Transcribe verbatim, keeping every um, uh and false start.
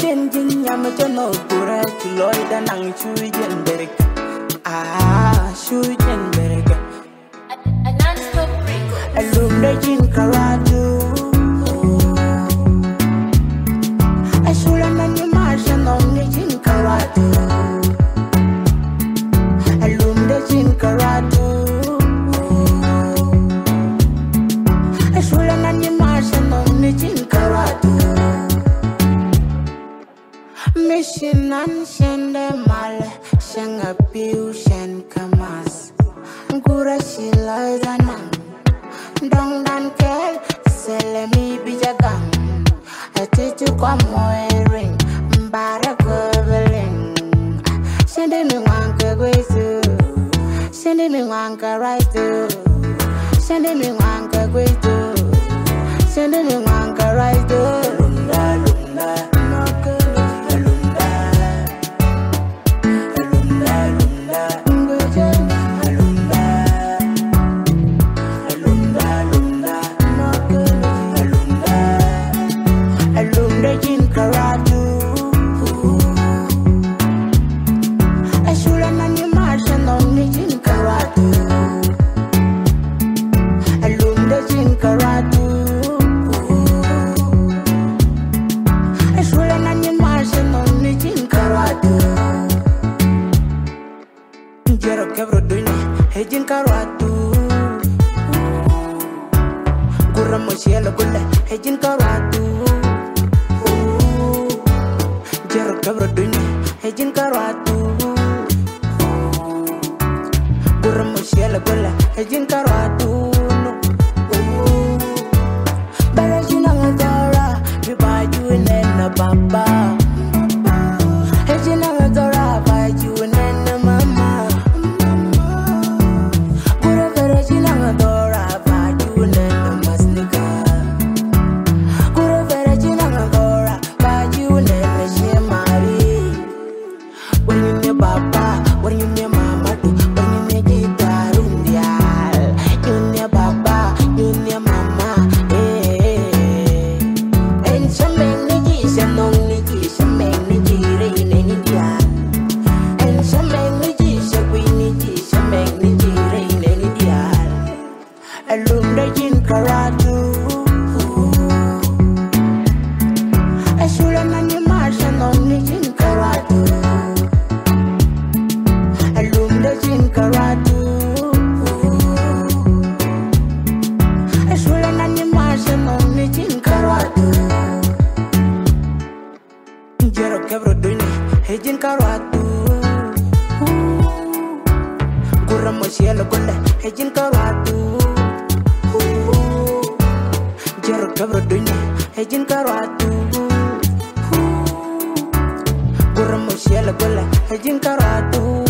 jen jin yam jano kura kiloy da nang chu jen berek. Ah, chu jen berek. A non-stop record. Alum da jin karatu. Ashula nani marsha nong ni jin karatu. Alum da jin karatu. Ashula nani marsha nong ni jin karatu. Mission and shende male, shenga piu shen kamas. Gura shila zanang, dong dan kel, sele mi bijagang. Atitu kwa moering, mbara koveling. Shende mi wanka gwesu, shende mi wanka raitu, shende mi wanka gwesu, shende mi wanka raitu. Lunda lunda. Hejin karatu, gurra mochiela gulle. Hejin karatu, jero kabro dunya. Hejin karatu, gurra mochiela gulle. Hejin karatu, bala jina ngazara, bibaju nena baba. Hejin ngazara, baju nena mama. Alum da jin karatu. Ashula nani marsha nong ni jin karatu. Alum da jin karatu. Ashula nani marsha nong ni jin karatu. Jero kabro dunya, hejin karatu. Gurra mochiela gulle, hejin karatu. Jero kabro dunya, hejin karatu. Gurra mochiela gulle, hejin karatu.